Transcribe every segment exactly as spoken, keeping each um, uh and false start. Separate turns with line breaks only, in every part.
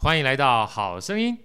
欢迎来到好声音。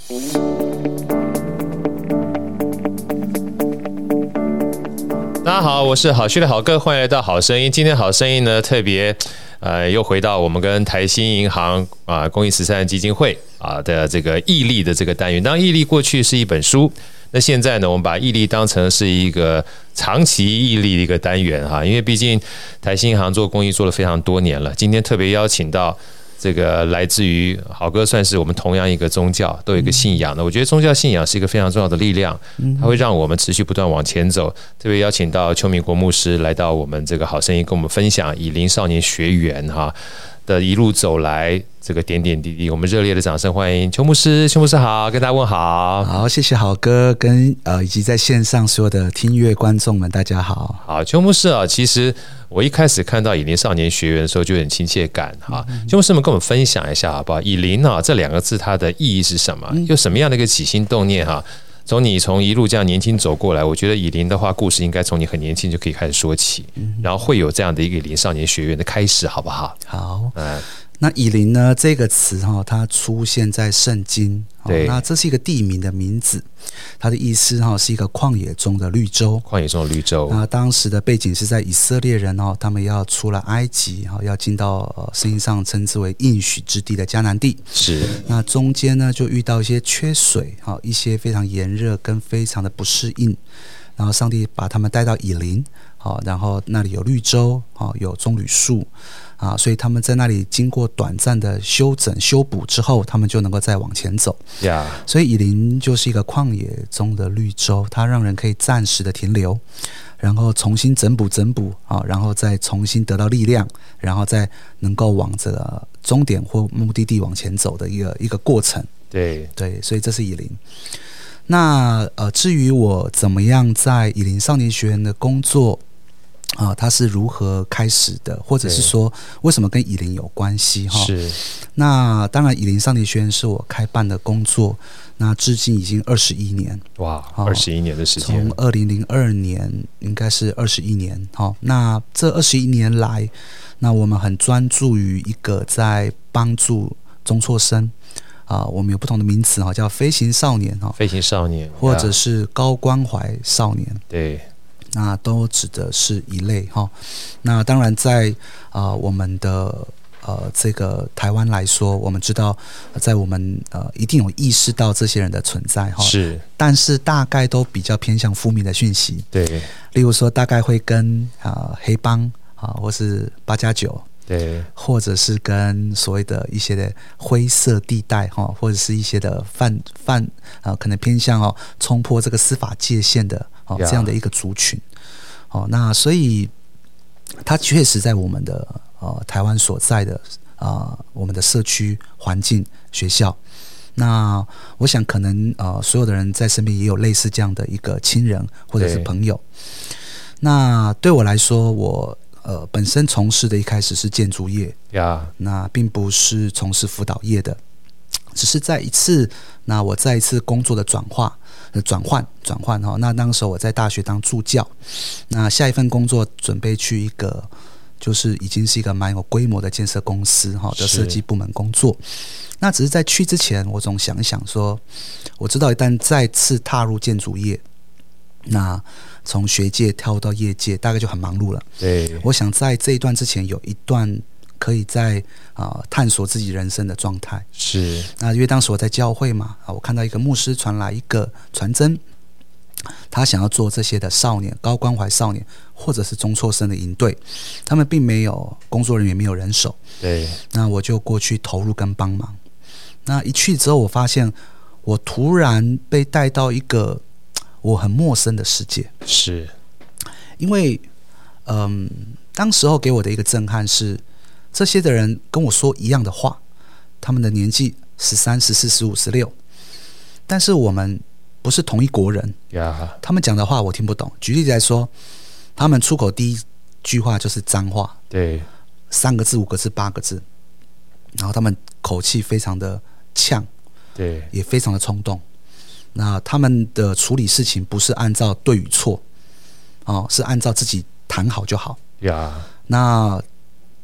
大家好，我是好趣的好哥，欢迎来到好声音。今天好声音呢，特别呃又回到我们跟台新银行啊、呃、公益慈善基金会啊的这个毅力的这个单元。当毅力过去是一本书，那现在呢，我们把毅力当成是一个长期毅力的一个单元哈，因为毕竟台新银行做公益做了非常多年了。今天特别邀请到这个来自于好哥，算是我们同样一个宗教，都有一个信仰的。我觉得宗教信仰是一个非常重要的力量，它会让我们持续不断往前走。特别邀请到邱明国牧师来到我们这个好声音，跟我们分享以林少年学园哈的一路走来这个点点滴滴。我们热烈的掌声欢迎邱牧师。邱牧师好，跟大家问好。
好，谢谢好哥跟呃以及在线上所有的听乐观众们，大家好。
好，邱牧师啊，其实我一开始看到以林少年学园的时候就很亲切感哈。邱牧师们跟我们分享一下好不好？以林啊这两个字它的意义是什么？有什么样的一个起心动念哈？从你从一路这样年轻走过来，我觉得以林的话，故事应该从你很年轻就可以开始说起，然后会有这样的一个以林少年学院的开始，好不好？
好，嗯。那以林呢？这个词哈，它出现在圣经，
对，
那这是一个地名的名字，它的意思哈是一个旷野中的绿洲，
旷野中的绿洲。
那当时的背景是在以色列人哦，他们要出了埃及哈，要进到呃圣经上称之为应许之地的迦南地。
是。
那中间呢，就遇到一些缺水哈，一些非常炎热跟非常的不适应，然后上帝把他们带到以林，好，然后那里有绿洲，好，有棕榈树。啊，所以他们在那里经过短暂的修整修补之后，他们就能够再往前走。
Yeah.
所以以林就是一个旷野中的绿洲，它让人可以暂时的停留，然后重新整补整补啊，然后再重新得到力量，然后再能够往这个终点或目的地往前走的一个一个过程。
对
对，所以这是以林。那呃，至于我怎么样在以林少年学园的工作。啊，它是如何开始的，或者是说为什么跟以林有关系哈？
是。
那当然，以林少年学院是我开办的工作，那至今已经二十一年。
哇，二十一年的时间。
从二零零二年应该是二十一年。好，那这二十一年来，那我们很专注于一个在帮助中辍生啊，我们有不同的名词哈，叫飞行少年哈，
飞行少年，
或者是高关怀少年。
对。
那都指的是一类哈，那当然在啊、呃、我们的呃这个台湾来说，我们知道在我们呃一定有意识到这些人的存在哈，
是，
但是大概都比较偏向负面的讯息，
对，
例如说大概会跟啊、呃、黑帮啊或是八加九。
对，
或者是跟所谓的一些的灰色地带哈，或者是一些的犯犯啊、呃，可能偏向哦冲破这个司法界限的哦这样的一个族群，哦，那所以它确实在我们的呃台湾所在的啊、呃、我们的社区环境学校，那我想可能呃所有的人在身边也有类似这样的一个亲人或者是朋友，那对我来说我。呃，本身从事的一开始是建筑业，
yeah.
那并不是从事辅导业的，只是在一次，那我在一次工作的转化、呃、转换、转换哈。那当时我在大学当助教，那下一份工作准备去一个，就是已经是一个蛮有规模的建设公司哈的设计部门工作。那只是在去之前，我总想一想说，我知道一旦再次踏入建筑业，那从学界跳到业界，大概就很忙碌了。
对，
我想在这一段之前有一段可以在啊、呃、探索自己人生的状态。
是。
那因为当时我在教会嘛，啊，我看到一个牧师传来一个传真，他想要做这些的少年高关怀少年或者是中辍生的营队，他们并没有工作人员，没有人手。
对。
那我就过去投入跟帮忙。那一去之后，我发现我突然被带到一个我很陌生的世界，
是
因为，嗯，当时候给我的一个震撼是，这些的人跟我说一样的话，他们的年纪十三、十四、十五、十六，但是我们不是同一国人，
yeah.
他们讲的话我听不懂。举例来说，他们出口第一句话就是脏话，
对，
三个字、五个字、八个字，然后他们口气非常的呛，
对，
也非常的冲动。那他们的处理事情不是按照对与错，哦，是按照自己谈好就好。
呀、yeah.
那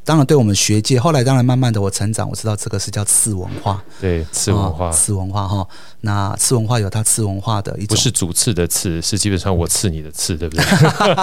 当然对我们学界，后来当然慢慢的我成长，我知道这个是叫次文化。
对，次文化，
哦、次文化哈。那次文化有它次文化的一种，
不是主次的次，是基本上我刺你的刺，对不对？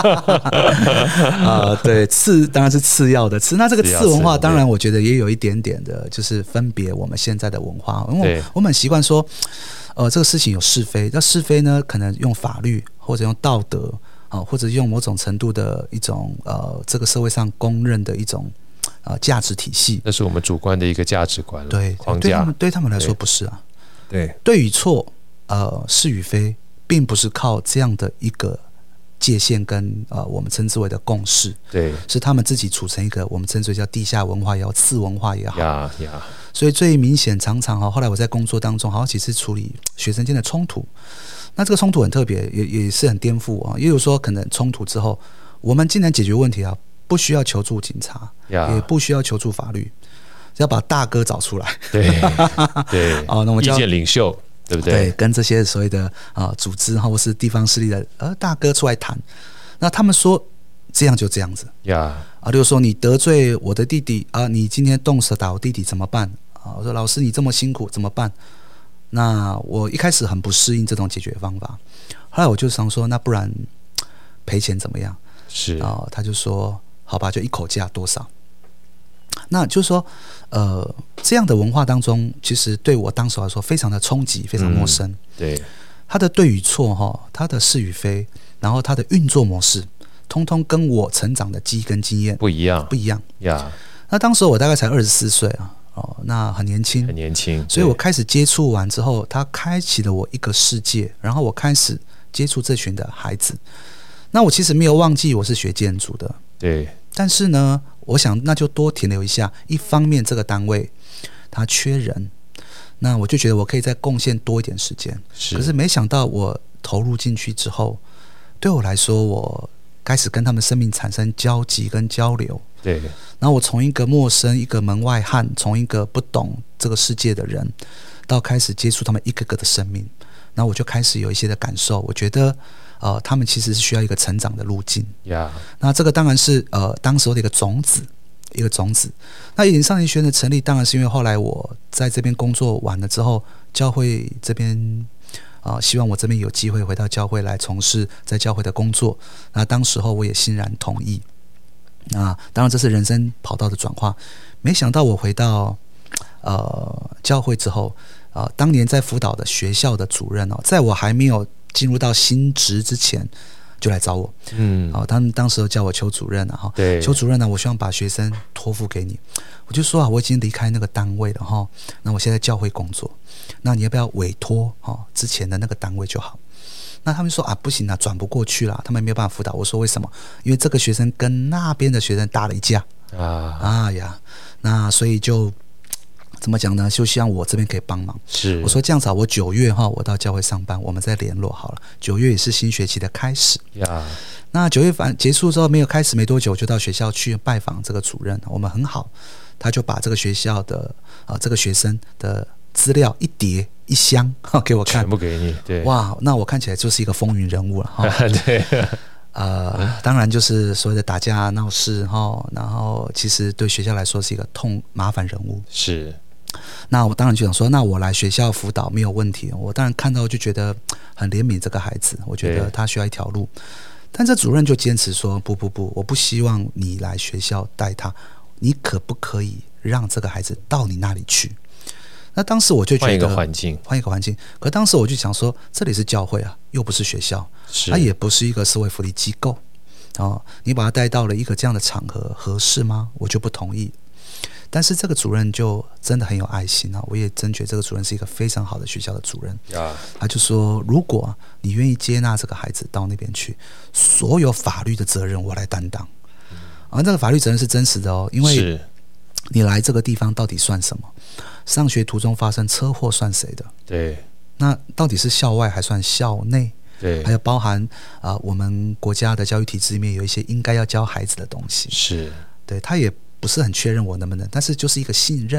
啊、呃，对，次当然是次要的次。那这个次文化，当然我觉得也有一点点的，就是分别我们现在的文化，因为我们很习惯说，呃，这个事情有是非，那是非呢，可能用法律或者用道德啊、呃，或者用某种程度的一种呃，这个社会上公认的一种。呃，价值体系，
那是我们主观的一个价值观了，
对
框架。
对他们对他们来说不是啊，
对
对与错，呃，是与非，并不是靠这样的一个界限跟呃我们称之为的共识，
对，
是他们自己组成一个我们称之为叫地下文化也好，次文化也好，
呀呀。
所以最明显，常常哈，后来我在工作当中好几次处理学生间的冲突，那这个冲突很特别，也也是很颠覆啊，也有说可能冲突之后，我们竟然解决问题啊。不需要求助警察，
yeah.
也不需要求助法律，只要把大哥找出来。
对对，
哦，那我
意见领袖，对不对？
对，跟这些所谓的啊、呃、组织或是地方势力的呃大哥出来谈，那他们说这样就这样子
呀、
yeah. 啊，就是说你得罪我的弟弟啊，你今天动手打我弟弟怎么办啊？我说老师你这么辛苦怎么办？那我一开始很不适应这种解决方法，后来我就想说，那不然赔钱怎么样？
是
啊、呃，他就说。好吧，就一口价多少？那就是说，呃，这样的文化当中，其实对我当时来说非常的冲击，非常陌生。
嗯、对，
它的对与错，哈，它的是与非，然后它的运作模式，通通跟我成长的记忆跟经验
不一样，
不一样
呀。
那当时我大概才二十四岁啊，哦，那很年轻，
很年轻，
所以我开始接触完之后，它开启了我一个世界，然后我开始接触这群的孩子。那我其实没有忘记我是学建筑的，
对。
但是呢，我想那就多停留一下。一方面，这个单位它缺人，那我就觉得我可以再贡献多一点时间。
是，
可是没想到我投入进去之后，对我来说，我开始跟他们生命产生交集跟交流。
对。
然后我从一个陌生、一个门外汉，从一个不懂这个世界的人，到开始接触他们一个个的生命，然后我就开始有一些的感受。我觉得。呃，他们其实是需要一个成长的路径。
Yeah.
那这个当然是呃当时候的一个种子，一个种子。那以林少年学院的成立，当然是因为后来我在这边工作完了之后，教会这边啊、呃，希望我这边有机会回到教会来从事在教会的工作。那当时候我也欣然同意。啊，当然这是人生跑道的转化。没想到我回到呃教会之后，啊、呃，当年在辅导的学校的主任哦，在我还没有进入到新职之前，就来找我，嗯，哦，他们当时叫我邱主任啊，哈，
对，
邱主任呢、啊，我希望把学生托付给你，我就说啊，我已经离开那个单位了哈，那我现在教会工作，那你要不要委托哈之前的那个单位就好？那他们说啊，不行啊，转不过去了，他们没有办法辅导。我说为什么？因为这个学生跟那边的学生打了一架啊，啊呀，那所以就。怎么讲呢？就希望我这边可以帮忙。
是，
我说这样子啊，我九月哈，我到教会上班，我们再联络好了。九月也是新学期的开始
呀。
那九月反结束之后，没有开始没多久，就到学校去拜访这个主任。我们很好，他就把这个学校的啊、呃、这个学生的资料一叠一箱给我看，
全部给你。对，
哇，那我看起来就是一个风云人物了哈。
对。
呃，当然就是所谓的打架闹事哈，然后其实对学校来说是一个痛麻烦人物。
是。
那我当然就想说，那我来学校辅导没有问题。我当然看到就觉得很怜悯这个孩子，我觉得他需要一条路。但这主任就坚持说，不不不，我不希望你来学校带他，你可不可以让这个孩子到你那里去？那当时我就觉得
换一个环境，
换一个环境。可当时我就想说，这里是教会啊，又不是学校，它也不是一个社会福利机构哦，你把他带到了一个这样的场合，合适吗？我就不同意。但是这个主任就真的很有爱心啊！我也真觉得这个主任是一个非常好的学校的主任。
Yeah.
他就说，如果你愿意接纳这个孩子到那边去，所有法律的责任我来担当。嗯、而这个法律责任是真实的哦，因为你来这个地方到底算什么？上学途中发生车祸算谁的？
对。
那到底是校外还算校内？
对。
还有包含啊、呃，我们国家的教育体制里面有一些应该要教孩子的东西。
是。
对，他也。不是很确认我能不能，但是就是一个信任，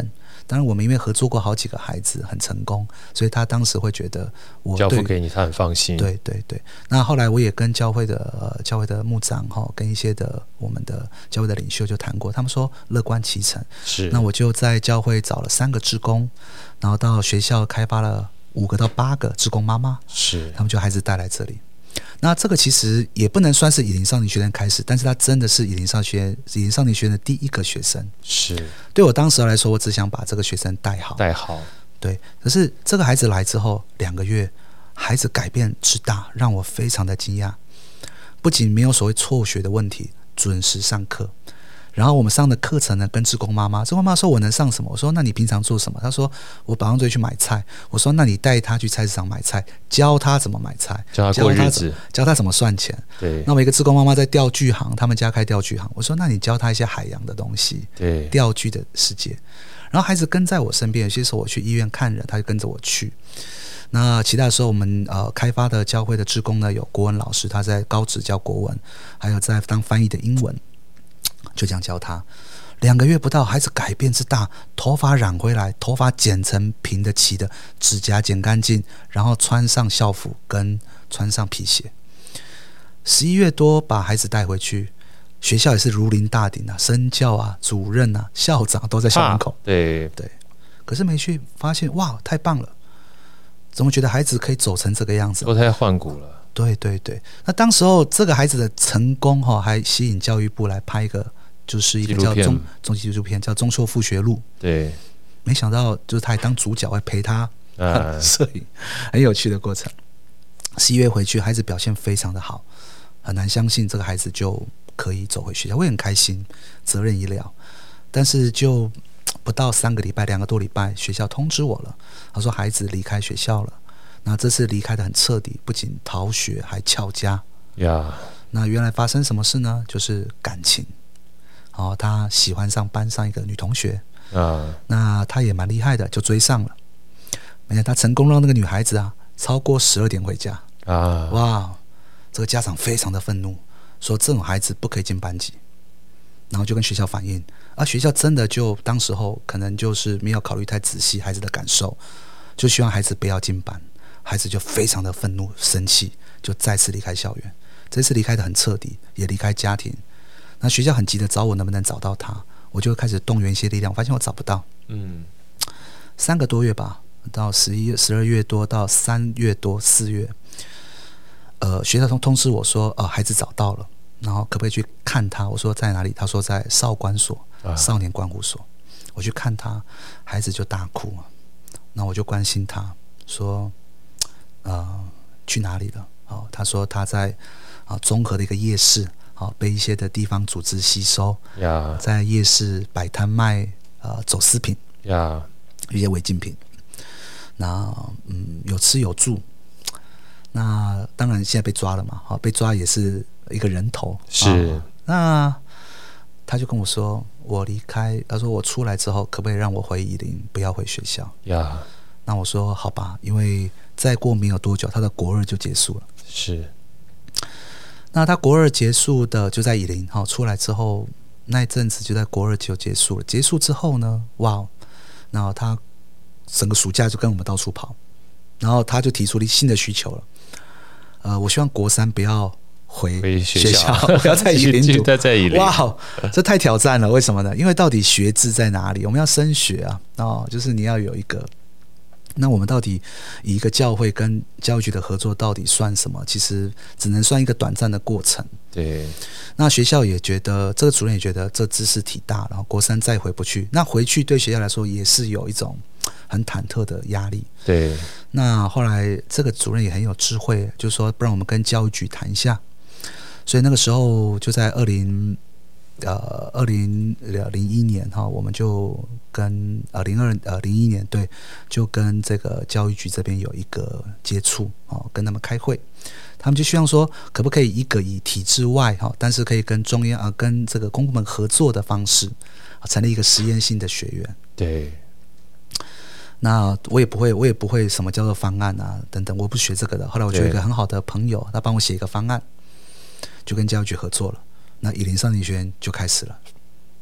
当然我们因为合作过好几个孩子很成功，所以他当时会觉得我
交付给你他很放心。
对对对，那后来我也跟教会的、呃、教会的牧长哈，跟一些的我们的教会的领袖就谈过，他们说乐观其成。
是，
那我就在教会找了三个志工，然后到学校开发了五个到八个志工妈妈，
是，
他们就孩子带来这里。那这个其实也不能算是以林少年学院开始，但是他真的是以林少学以林少年学院的第一个学生。
是，
对我当时来说，我只想把这个学生带好，
带好。
对，可是这个孩子来之后两个月，孩子改变之大，让我非常的惊讶。不仅没有所谓辍学的问题，准时上课。然后我们上的课程呢，跟志工妈妈，志工妈妈说我能上什么？我说那你平常做什么？她说我早上就去买菜。我说那你带他去菜市场买菜，教他怎么买菜，
教他过日子，教
他怎么算钱。
对。
那我一个志工妈妈在钓具行，他们家开钓具行。我说那你教他一些海洋的东西，
对，
钓具的世界。然后孩子跟在我身边，有些时候我去医院看人，他就跟着我去。那其他的时候，我们呃开发的教会的志工呢，有国文老师，他在高职教国文，还有在当翻译的英文。就这样教他，两个月不到，孩子改变之大，头发染回来，头发剪成平的齐的，指甲剪干净，然后穿上校服跟穿上皮鞋。十一月多把孩子带回去，学校也是如临大敌啊，身教啊、主任啊、校长都在校门口。
啊、对
对，可是没去发现，哇，太棒了！怎么觉得孩子可以走成这个样子？
脱胎换骨了。
对对对，那当时候这个孩子的成功哈、哦，还吸引教育部来拍一个，就是一个叫中中纪录片，叫《中辍复学录》。
对，
没想到就是他还当主角，还陪他摄影，很有趣的过程。十一月回去，孩子表现非常的好，很难相信这个孩子就可以走回学校，我也很开心，责任已了。但是就不到三个礼拜，两个多礼拜，学校通知我了，他说孩子离开学校了。那这次离开的很彻底，不仅逃学还翘家
呀。
那原来发生什么事呢？就是感情。哦，他喜欢上班上一个女同学啊，那他也蛮厉害的，就追上了。没想到他成功让那个女孩子啊超过十二点回家啊！哇，这个家长非常的愤怒，说这种孩子不可以进班级，然后就跟学校反映，而学校真的就当时候可能就是没有考虑太仔细孩子的感受，就希望孩子不要进班。孩子就非常的愤怒生气，就再次离开校园。这次离开的很彻底，也离开家庭。那学校很急的找我能不能找到他，我就开始动员一些力量，我发现我找不到。嗯，三个多月吧，到十一、十二月多到三月多、四月，呃，学校通通知我说，呃，孩子找到了，然后可不可以去看他？我说在哪里？他说在少管所、啊、少年观护所。我去看他，孩子就大哭，那我就关心他，说。呃，去哪里了？哦，他说他在啊综合的一个夜市，哦，被一些的地方组织吸收，呀，在夜市摆摊卖呃走私品，呀，一些违禁品。那嗯，有吃有住。那当然现在被抓了嘛，好、哦，被抓也是一个人头。
是。
哦、那他就跟我说，我离开，他说我出来之后，可不可以让我回宜林，不要回学校？呀。那我说好吧，因为再过没有多久，他的国二就结束了。是，那他国二结束的就在宜林，好、哦、出来之后那一阵子就在国二就结束了。结束之后呢，哇，然后他整个暑假就跟我们到处跑，然后他就提出了新的需求了。呃，我希望国三不要回学校，不要在宜林读，
在宜林。
哇，这太挑战了！为什么呢？因为到底学制在哪里？我们要升学啊，哦，就是你要有一个。那我们到底以一个教会跟教育局的合作到底算什么？其实只能算一个短暂的过程。对，那学校也觉得，这个主任也觉得这知识体大，然后国三再回不去，那回去对学校来说也是有一种很忐忑的压力。对，那后来这个主任也很有智慧，就说不然我们跟教育局谈一下。所以那个时候就在二零。呃，二零零一年哈，我们就跟呃零二呃零一年对，就跟这个教育局这边有一个接触哦，跟他们开会，他们就希望说，可不可以一个以体制外哈，但是可以跟中央啊、呃、跟这个公部门合作的方式，成立一个实验性的学院。对，那我也不会，我也不会什么叫做方案啊等等，我不学这个的。后来我就有一个很好的朋友，他帮我写一个方案，就跟教育局合作了。那以林少年学院就开始了。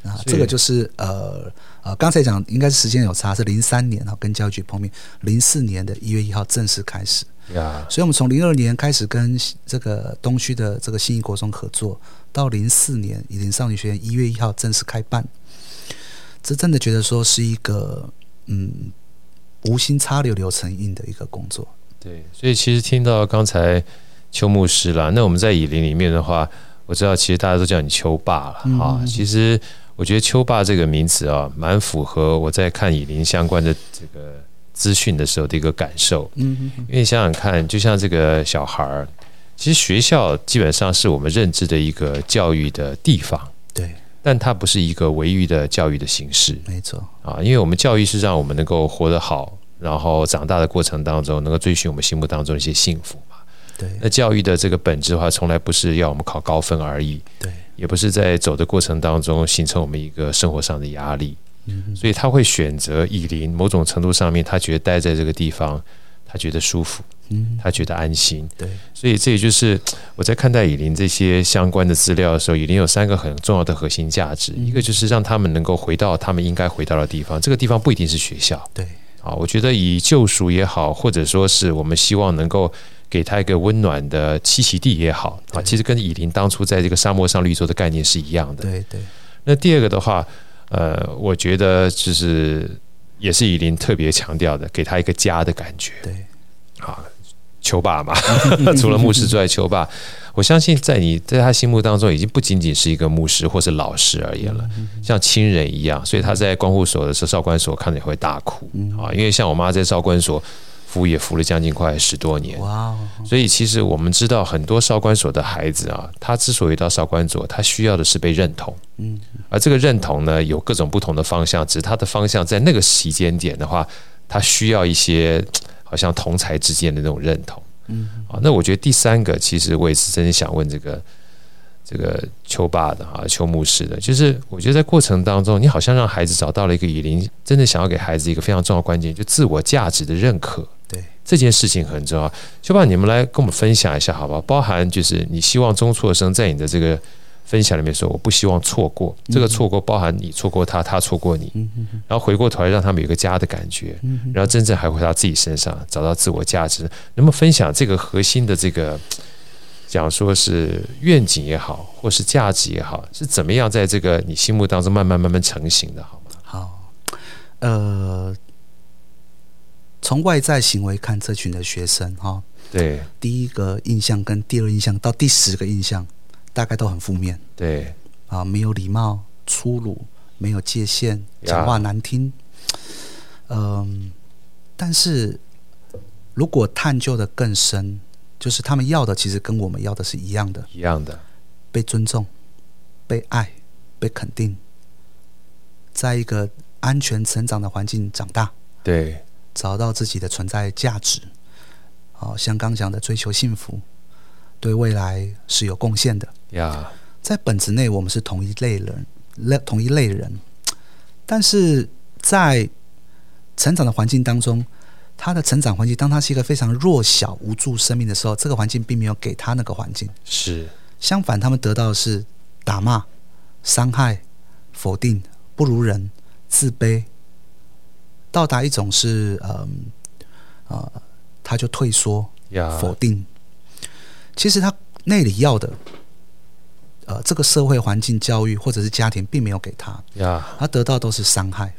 啊，这个就是呃呃，刚才讲应该是时间有差，是零三年啊跟教育局碰面，零四年的一月一号正式开始。
Yeah.
所以我们从零二年开始跟这个东区的这个信义国中合作，到零四年以林少女学院一月一号正式开办，这真的觉得说是一个嗯无心插柳柳成荫的一个工作。
对，所以其实听到刚才邱牧师啦，那我们在以林里面的话，我知道其实大家都叫你邱爸了、嗯、啊。其实我觉得邱爸这个名字啊，蛮符合我在看以林相关的这个资讯的时候的一个感受。嗯，因为想想看，就像这个小孩，其实学校基本上是我们认知的一个教育的地方，
对，
但它不是一个唯一的教育的形式。
没错
啊，因为我们教育是让我们能够活得好，然后长大的过程当中能够追寻我们心目当中的一些幸福嘛。
对，
那教育的这个本质的话，从来不是要我们考高分而已，
对，
也不是在走的过程当中形成我们一个生活上的压力。所以他会选择以林，某种程度上面，他觉得待在这个地方，他觉得舒服，他觉得安心。
对，
所以这也就是我在看待以林这些相关的资料的时候，以林有三个很重要的核心价值，一个就是让他们能够回到他们应该回到的地方，这个地方不一定是学校。
对，
啊，我觉得以救赎也好，或者说是我们希望能够给他一个温暖的栖息地也好，啊，其实跟以林当初在这个沙漠上绿洲的概念是一样的。
对对。
那第二个的话。呃，我觉得就是也是以林特别强调的，给他一个家的感觉。
对，
啊，邱爸嘛，除了牧师之外，邱爸，我相信在你在他心目当中，已经不仅仅是一个牧师或是老师而言了，像亲人一样。所以他在关护所的时候，少管所看着也会大哭啊，因为像我妈在少管所服务也服了将近快十多年，哇！所以其实我们知道很多少管所的孩子啊，他之所以到少管所，他需要的是被认同，嗯，而这个认同呢，有各种不同的方向，只是他的方向在那个时间点的话，他需要一些好像同才之间的那种认同，嗯，啊，那我觉得第三个，其实我也是真的想问这个这个邱爸的啊，邱牧师的，就是我觉得在过程当中，你好像让孩子找到了一个以林真的想要给孩子一个非常重要的关键，就自我价值的认可。
对，
这件事情很重要。邱爸，你们来跟我们分享一下好不好？包含就是你希望中辍生在你的这个分享里面说，我不希望错过，这个错过包含你错过他，他错过你，然后回过头来让他们有一个家的感觉，然后真正还回到自己身上找到自我价值。能不能分享这个核心的这个讲说是愿景也好，或是价值也好，是怎么样在这个你心目当中慢慢慢慢成型的，好吗？
好，呃。从外在行为看这群的学生哈，
对，
第一个印象跟第二印象到第十个印象，大概都很负面。
对
啊，没有礼貌、粗鲁、没有界限、讲话难听。嗯，但是如果探究的更深，就是他们要的其实跟我们要的是一样的，
一样的，
被尊重、被爱、被肯定，在一个安全成长的环境长大。
对。
找到自己的存在价值，好像刚讲的追求幸福，对未来是有贡献的。
Yeah.
在本质内，我们是同一类人，同一类人，但是在成长的环境当中，他的成长环境，当他是一个非常弱小、无助生命的时候，这个环境并没有给他那个环境，
是相
反，他们得到的是打骂、伤害、否定、不如人、自卑。到达一种是，嗯，呃，他就退缩、
yeah.
否定。其实他内里要的，呃，这个社会环境、教育或者是家庭，并没有给他，
yeah.
他得到都是伤害。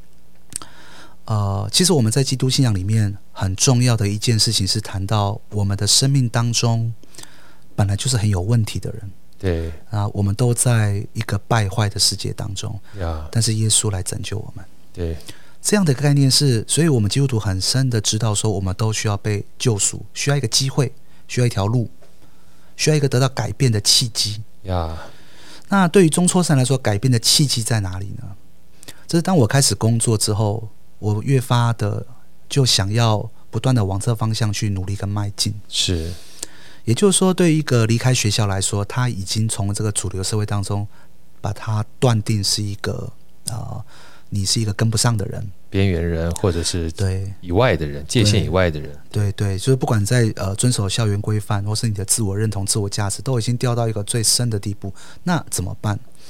呃，其实我们在基督信仰里面很重要的一件事情是谈到我们的生命当中本来就是很有问题的人，
对
啊，我们都在一个败坏的世界当中，
yeah.
但是耶稣来拯救我们，
对。
这样的概念是，所以我们基督徒很深的知道说，我们都需要被救赎，需要一个机会，需要一条路，需要一个得到改变的契机。
Yeah.
那对于中辍生来说，改变的契机在哪里呢？这是当我开始工作之后，我越发的就想要不断的往这方向去努力跟迈进。
是，
也就是说，对于一个离开学校来说，他已经从这个主流社会当中，把他断定是一个啊。呃你是一个跟不上的人，
边缘人，或者是
对
以外的人，界限以外的人，
对 对, 对，就是不管在呃遵守校园规范，或是你的自我认同、自我价值，都已经掉到一个最深的地步，那怎么办？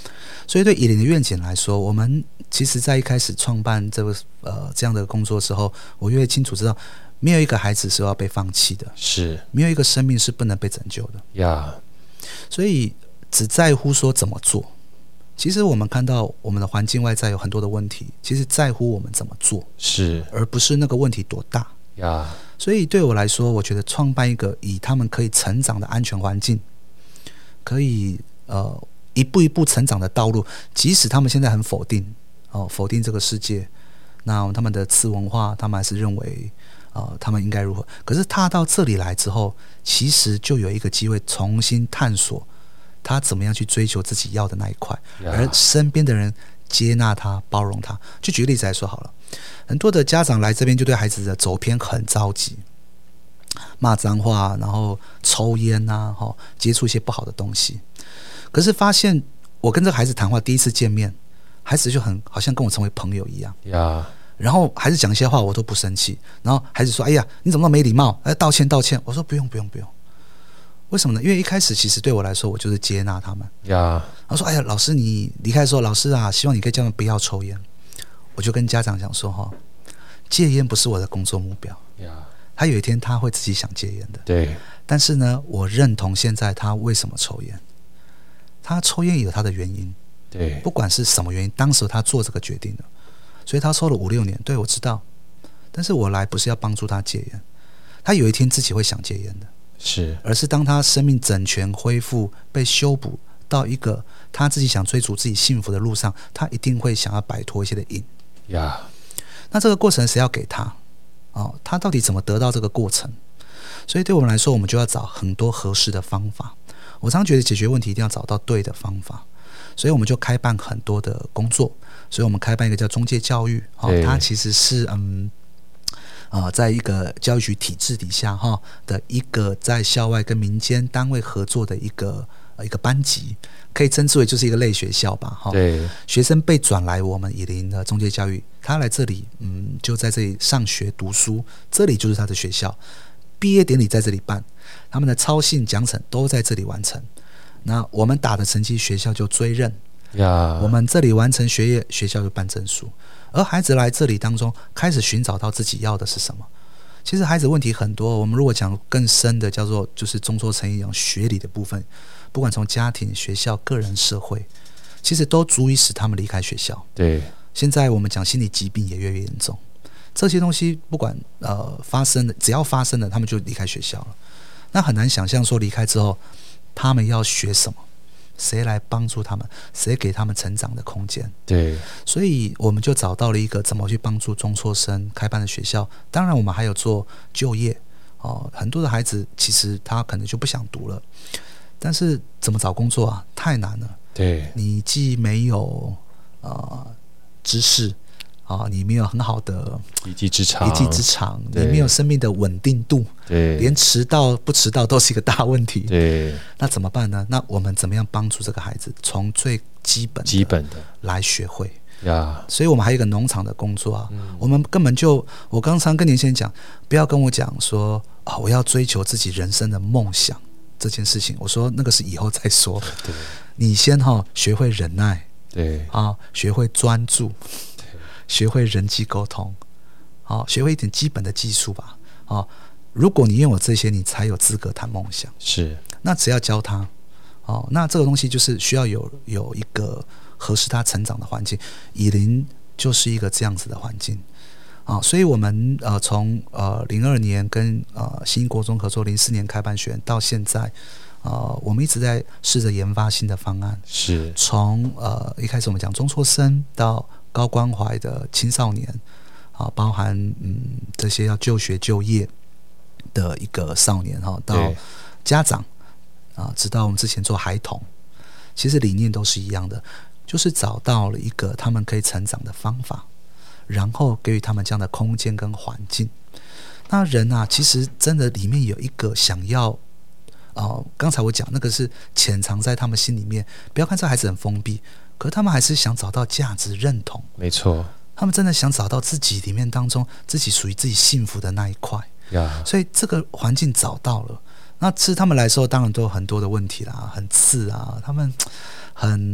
所以对以琳的愿景来说，我们其实在一开始创办这个呃这样的工作之后，我越清楚知道，没有一个孩子是要被放弃的，
是
没有一个生命是不能被拯救的
呀。
所以只在乎说怎么做。其实我们看到我们的环境外在有很多的问题，其实在乎我们怎么做，
是
而不是那个问题多大
呀。
所以对我来说，我觉得创办一个以他们可以成长的安全环境，可以呃一步一步成长的道路，即使他们现在很否定哦，否定这个世界，那他们的次文化，他们还是认为呃他们应该如何？可是踏到这里来之后，其实就有一个机会重新探索他怎么样去追求自己要的那一块，而身边的人接纳他、包容他。就举个例子来说好了，很多的家长来这边就对孩子的走偏很着急，骂脏话，然后抽烟啊，接触一些不好的东西。可是发现我跟这个孩子谈话，第一次见面，孩子就很好像跟我成为朋友一样。
呀。
然后孩子讲一些话我都不生气，然后孩子说：“哎呀，你怎么那么没礼貌？哎，道歉道歉。”我说：“不用不用不用。”为什么呢？因为一开始其实对我来说，我就是接纳他们
呀。
他说：“哎呀，老师你离开的时候，老师啊，希望你可以叫他们不要抽烟。”我就跟家长讲说：“哈，戒烟不是我的工作目标。他有一天他会自己想戒烟的。
对。
但是呢，我认同现在他为什么抽烟，他抽烟也有他的原因。
对。
不管是什么原因，当时他做这个决定的，所以他抽了五六年。对，我知道。但是我来不是要帮助他戒烟，他有一天自己会想戒烟的。”
是，
而是当他生命整全恢复被修补到一个他自己想追逐自己幸福的路上，他一定会想要摆脱一些的瘾
呀。
那这个过程谁要给他、哦、他到底怎么得到这个过程？所以对我们来说，我们就要找很多合适的方法。我常觉得解决问题一定要找到对的方法，所以我们就开办很多的工作。所以我们开办一个叫中介教育、哦、它其实是嗯呃，在一个教育局体制底下哈的一个在校外跟民间单位合作的一个、呃、一个班级，可以称之为就是一个类学校吧哈。
对，
学生被转来我们以琳的中介教育，他来这里嗯就在这里上学读书，这里就是他的学校，毕业典礼在这里办，他们的操信奖惩都在这里完成。那我们打的成绩，学校就追认呀。我们这里完成学业，学校就办证书。而孩子来这里当中，开始寻找到自己要的是什么。其实孩子问题很多，我们如果讲更深的，叫做就是中辍成一种学理的部分，不管从家庭、学校、个人、社会，其实都足以使他们离开学校。
对，
现在我们讲心理疾病也越来越严重，这些东西不管呃发生的，只要发生了，他们就离开学校了。那很难想象说离开之后，他们要学什么？谁来帮助他们？谁给他们成长的空间？
对，
所以我们就找到了一个怎么去帮助中辍生开办的学校。当然，我们还有做就业哦。很多的孩子其实他可能就不想读了，但是怎么找工作啊？太难了。
对，你
既没有呃知识啊，你没有很好的
一技之长，
一技之长，你没有生命的稳定度，
对，
连迟到不迟到都是一个大问题。
对，
那怎么办呢？那我们怎么样帮助这个孩子从最基本的
基本的
来学会
呀？
所以我们还有一个农场的工作啊，嗯、我们根本就我刚常跟年轻人讲，不要跟我讲说啊，我要追求自己人生的梦想这件事情。我说那个是以后再说，
对，
你先哈、哦、学会忍耐，
对
啊，学会专注。学会人际沟通，好，学会一点基本的技术吧。好，如果你拥有这些，你才有资格谈梦想。
是，
那只要教他，哦，那这个东西就是需要有有一个合适他成长的环境。以琳就是一个这样子的环境啊，所以我们呃从呃零二年跟呃新国中合作，零四年开办学院到现在。呃，我们一直在试着研发新的方案，
是
从呃一开始我们讲中辍生到高关怀的青少年啊，包含嗯这些要就学就业的一个少年哈，到家长啊，直到我们之前做孩童，其实理念都是一样的，就是找到了一个他们可以成长的方法，然后给予他们这样的空间跟环境。那人啊，其实真的里面有一个想要。哦，刚才我讲那个是潜藏在他们心里面，不要看这孩子很封闭，可是他们还是想找到价值认同。
没错，
他们真的想找到自己里面当中自己属于自己幸福的那一块。
Yeah.
所以这个环境找到了，那其实他们来说当然都有很多的问题啦，很刺啊，他们很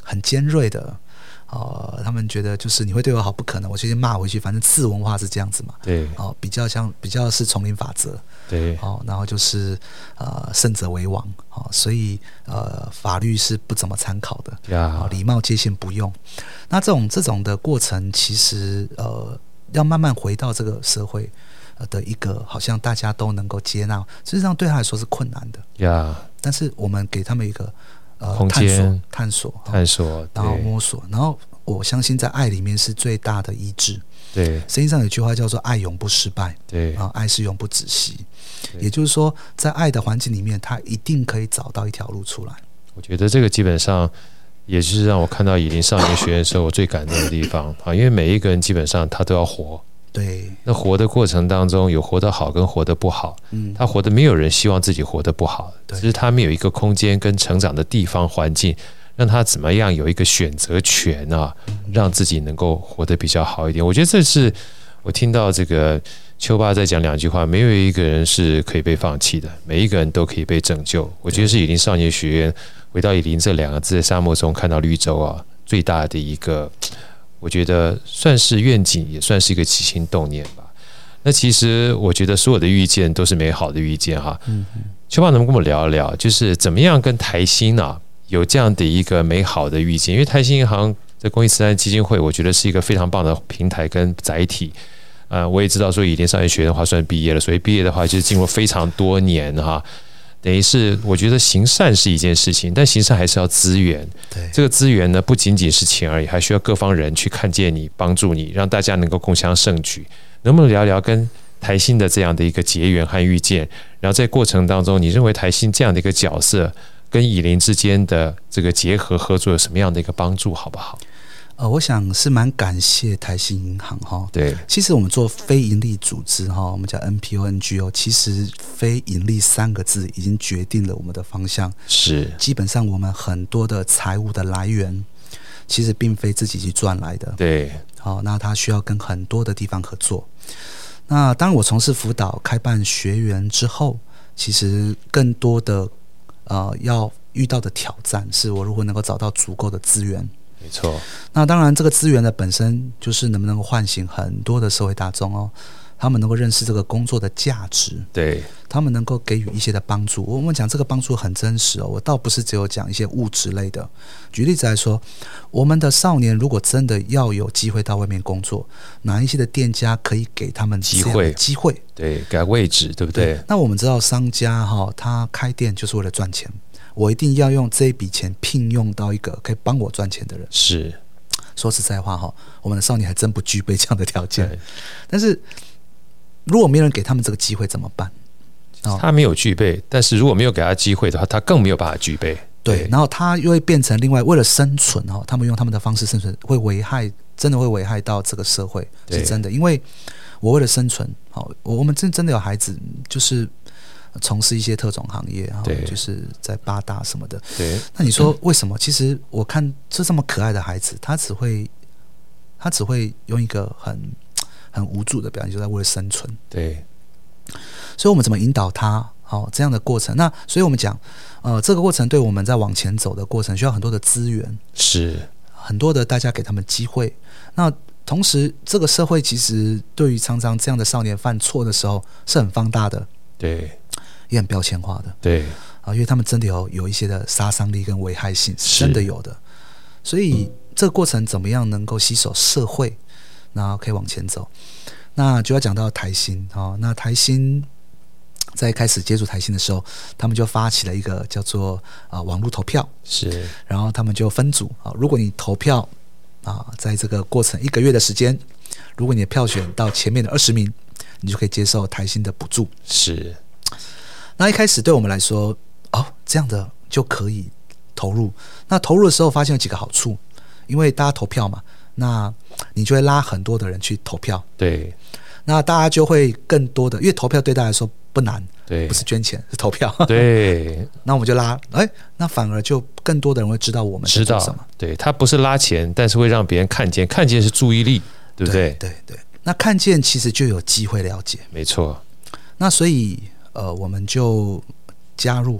很尖锐的。呃，他们觉得就是你会对我好，不可能，我就先骂回去，反正次文化是这样子嘛。
对，
哦，比较像比较是丛林法则。
对，
哦，然后就是呃，胜者为王。哦，所以呃，法律是不怎么参考的。
呀、
哦，礼貌界限不用。那这种这种的过程，其实呃，要慢慢回到这个社会的一个好像大家都能够接纳，事实上对他来说是困难的。
呀、
但是我们给他们一个。呃，
空间
探索、
探索，
然后摸索，然后我相信在爱里面是最大的医治。
对，
圣经上有句话叫做“爱永不失败”，
对
啊，爱是永不止息。也就是说，在爱的环境里面，他一定可以找到一条路出来。
我觉得这个基本上也是让我看到以琳少年学院的时候我最感动的地方啊，因为每一个人基本上他都要活。
对，
那活的过程当中有活得好跟活得不好，嗯，他活得没有人希望自己活得不好，只是他们有一个空间跟成长的地方环境，让他怎么样有一个选择权啊，让自己能够活得比较好一点。我觉得这是我听到这个邱爸在讲两句话，没有一个人是可以被放弃的，每一个人都可以被拯救。我觉得是以琳少年学院回到以琳这两个字，在沙漠中看到绿洲啊，最大的一个。我觉得算是愿景，也算是一个起心动念吧。那其实我觉得所有的遇见都是美好的遇见哈。嗯，邱爸能不能跟我们聊一聊，就是怎么样跟台新啊有这样的一个美好的遇见？因为台新银行的公益慈善基金会，我觉得是一个非常棒的平台跟载体。呃，我也知道说以琳少年学院的话算毕业了，所以毕业的话就是经过非常多年哈。等于是我觉得行善是一件事情，但行善还是要资源。
对，
这个资源呢，不仅仅是钱而已，还需要各方人去看见你，帮助你，让大家能够共襄盛举。能不能聊聊跟台新的这样的一个结缘和遇见？然后在过程当中，你认为台新这样的一个角色跟以琳之间的这个结合合作有什么样的一个帮助，好不好？
呃，我想是蛮感谢台新银行哈。
对，
其实我们做非营利组织哈，我们叫 N P O、N G O， 其实非营利三个字已经决定了我们的方向。
是，
基本上我们很多的财务的来源，其实并非自己去赚来的。
对，
好，那他需要跟很多的地方合作。那当我从事辅导、开办学员之后，其实更多的呃要遇到的挑战，是我如何能够找到足够的资源。
没错，
那当然，这个资源的本身就是能不能够唤醒很多的社会大众哦，他们能够认识这个工作的价值，
对，
他们能够给予一些的帮助。我们讲这个帮助很真实哦，我倒不是只有讲一些物质类的。举例子来说，我们的少年如果真的要有机会到外面工作，哪一些的店家可以给他们
机会？
机会，
对，给他位置，对不对？
对，那我们知道商家哈、哦，他开店就是为了赚钱。我一定要用这一笔钱聘用到一个可以帮我赚钱的人。
是，
说实在话哈，我们的少年还真不具备这样的条件。但是如果没有人给他们这个机会怎么办？
哦、他没有具备，但是如果没有给他机会的话，他更没有办法具备。
对，对，然后他又会变成另外为了生存哈，他们用他们的方式生存，会危害，真的会危害到这个社会，是真的。因为我为了生存，好，我们真真的有孩子就是从事一些特种行业，对，就是在八大什么的。
对，
那你说为什么？其实我看这这么可爱的孩子，他只会他只会用一个很很无助的表现，就在为了生存。
对，
所以我们怎么引导他？好，这样的过程。那所以我们讲，呃，这个过程对我们在往前走的过程需要很多的资源，
是
很多的大家给他们机会。那同时，这个社会其实对于常常这样的少年犯错的时候是很放大的。
对。
也很标签化的，
对
啊，因为他们真的有有一些的杀伤力跟危害性，是真的有的。所以、嗯、这个过程怎么样能够携手社会，然后可以往前走？那就要讲到台新啊，那台新在开始接触台新的时候，他们就发起了一个叫做啊、呃、网络投票，
是，
然后他们就分组啊，如果你投票啊，在这个过程一个月的时间，如果你的票选到前面的二十名，你就可以接受台新的补助，
是。
那一开始对我们来说，哦，这样的就可以投入。那投入的时候发现有几个好处，因为大家投票嘛，那你就会拉很多的人去投票。
对，
那大家就会更多的，因为投票对大家来说不难，
对，
不是捐钱，是投票。
对，
那我们就拉，哎，那反而就更多的人会知道我们在做什么。
对，他不是拉钱，但是会让别人看见，看见是注意力，对不对？
对对对。那看见其实就有机会了解，
没错。
那所以。呃，我们就加入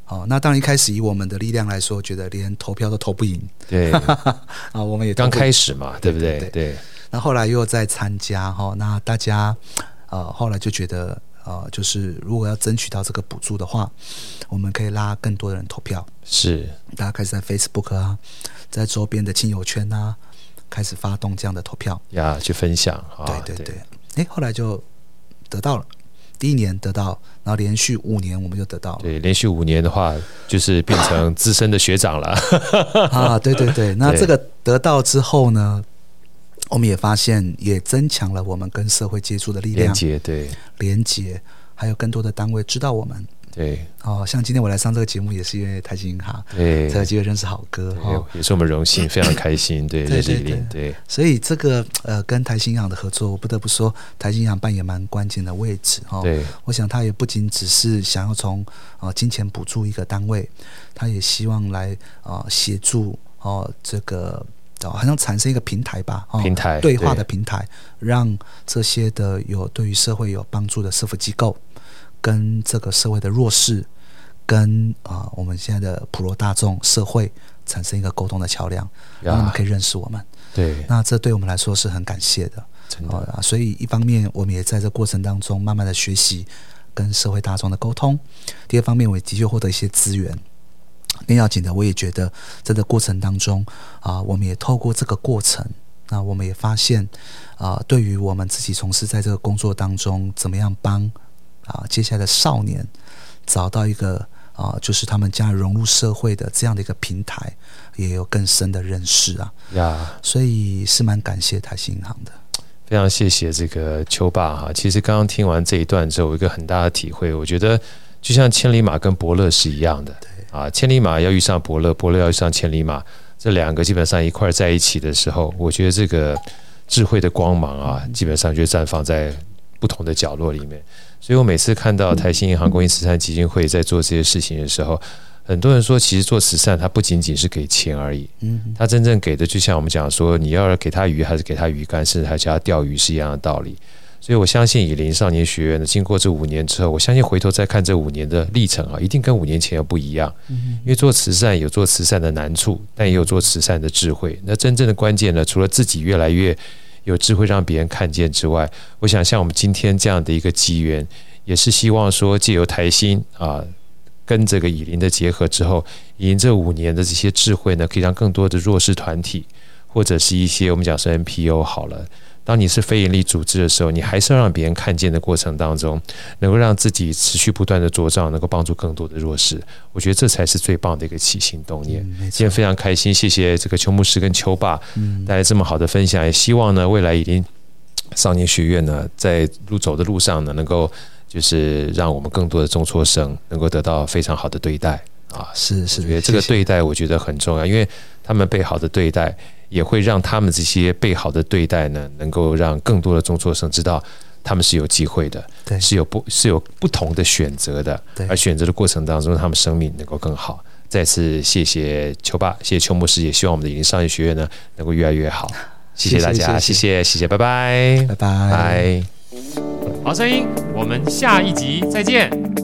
哦，那当然一开始以我们的力量来说，觉得连投票都投不赢。
对
啊，我们也
刚开始嘛，对不对？对。对
那后来又在参加哈、哦，那大家呃后来就觉得呃，就是如果要争取到这个补助的话，我们可以拉更多的人投票。
是，
大家开始在 Facebook 啊，在周边的亲友圈啊，开始发动这样的投票
呀，去分享。啊、
对对对，哎，后来就得到了。第一年得到，然后连续五年我们就得到了。
对，连续五年的话，就是变成资深的学长了。
啊，对对对，那这个得到之后呢，我们也发现，也增强了我们跟社会接触的力量，
连接，对，
连接，还有更多的单位知道我们。
对，
哦，像今天我来上这个节目，也是因为台新银行，
对，
才有机会认识好哥，
哦，也是我们荣幸，非常开心，对，认识以琳，对，
所以这个呃，跟台新银行的合作，我不得不说，台新银行扮演蛮关键的位置，哦，
对，
我想他也不仅只是想要从呃金钱补助一个单位，他也希望来呃协助哦这个。好像产生一个平台吧，
哦、平台
对话的平台，让这些的有对于社会有帮助的社福机构，跟这个社会的弱势，跟啊、呃、我们现在的普罗大众社会产生一个沟通的桥梁，让他们可以认识我们。
对，
那这对我们来说是很感谢的，
真的。
呃、所以一方面我们也在这过程当中慢慢的学习跟社会大众的沟通，第二方面我也的确获得一些资源。更要紧的，我也觉得在这过程当中啊、呃，我们也透过这个过程，那我们也发现啊、呃，对于我们自己从事在这个工作当中，怎么样帮啊、呃、接下来的少年找到一个啊、呃，就是他们将来融入社会的这样的一个平台，也有更深的认识啊。
呀，
所以是蛮感谢台新银行的。
非常谢谢这个邱爸哈。其实刚刚听完这一段之后，有一个很大的体会，我觉得就像千里马跟伯乐是一样的。啊，千里马要遇上伯乐，伯乐要遇上千里马，这两个基本上一块在一起的时候，我觉得这个智慧的光芒啊，基本上就绽放在不同的角落里面。所以我每次看到台新银行公益慈善基金会在做这些事情的时候，很多人说，其实做慈善它不仅仅是给钱而已，它真正给的就像我们讲说，你要给他鱼还是给他鱼竿，甚至还叫他钓鱼是一样的道理。所以我相信以琳少年学院呢，经过这五年之后，我相信回头再看这五年的历程啊，一定跟五年前又不一样。因为做慈善有做慈善的难处，但也有做慈善的智慧。那真正的关键呢，除了自己越来越有智慧让别人看见之外，我想像我们今天这样的一个机缘，也是希望说借由台新啊，跟这个以琳的结合之后，以琳这五年的这些智慧呢，可以让更多的弱势团体，或者是一些我们讲是 N P O 好了。当你是非营利组织的时候，你还是要让别人看见的过程当中，能够让自己持续不断的茁壮，能够帮助更多的弱势，我觉得这才是最棒的一个起心动念。嗯、今天非常开心，谢谢这个邱牧师跟邱爸带来这么好的分享，也希望呢未来以琳少年学院呢在路走的路上呢，能够就是让我们更多的中辍生能够得到非常好的对待啊！
是是，
我觉得这个对待我觉得很重要，因为他们被好的对待。也会让他们这些被好的对待呢，能够让更多的中辍生知道他们是有机会的，
对，
是有不是有不同的选择的，而选择的过程当中，他们生命能够更好。再次谢谢邱爸，谢谢邱牧师，也希望我们的以琳少年学院呢能够越来越好。谢谢大家，谢谢谢谢，拜拜，
拜拜，
拜。好声音，我们下一集再见。